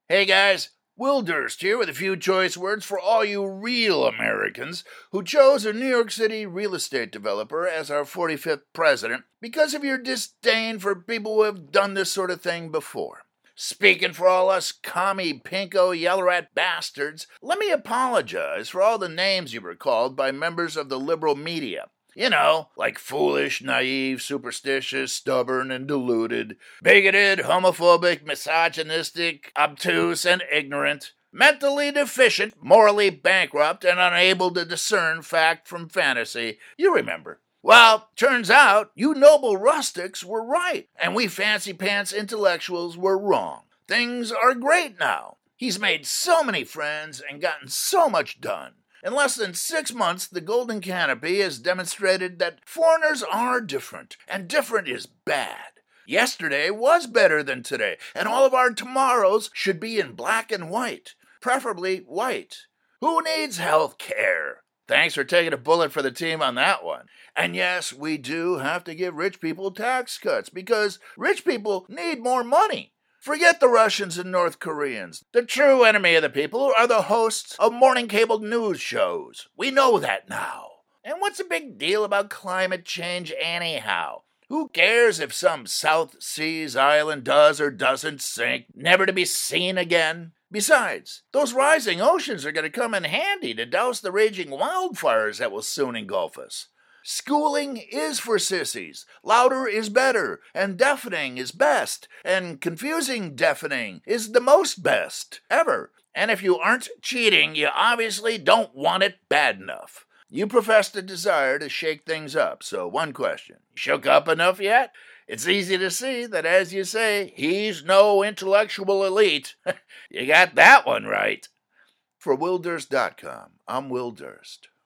Hey guys, Will Durst here with a few choice words for all you real Americans who chose a New York City real estate developer as our 45th president because of your disdain for people who have done this sort of thing before. Speaking for all us commie, pinko, yellow rat bastards, let me apologize for all the names you were called by members of the liberal media. You know, like foolish, naive, superstitious, stubborn, and deluded, bigoted, homophobic, misogynistic, obtuse, and ignorant, mentally deficient, morally bankrupt, and unable to discern fact from fantasy. You remember. Well, turns out you noble rustics were right, and we fancy pants intellectuals were wrong. Things are great now. He's made so many friends and gotten so much done. In less than 6 months, the Golden Canopy has demonstrated that foreigners are different, and different is bad. Yesterday was better than today, and all of our tomorrows should be in black and white, preferably white. Who needs health care? Thanks for taking a bullet for the team on that one. And yes, we do have to give rich people tax cuts, because rich people need more money. Forget the Russians and North Koreans. The true enemy of the people are the hosts of morning cable news shows. We know that now. And what's the big deal about climate change anyhow? Who cares if some South Seas island does or doesn't sink, never to be seen again? Besides, those rising oceans are going to come in handy to douse the raging wildfires that will soon engulf us. Schooling is for sissies. Louder is better, and deafening is best, and confusing deafening is the most best ever. And if you aren't cheating, you obviously don't want it bad enough. You professed a desire to shake things up, so one question. Shook up enough yet? It's easy to see that, as you say, he's no intellectual elite. You got that one right. For WillDurst.com, I'm Will Durst.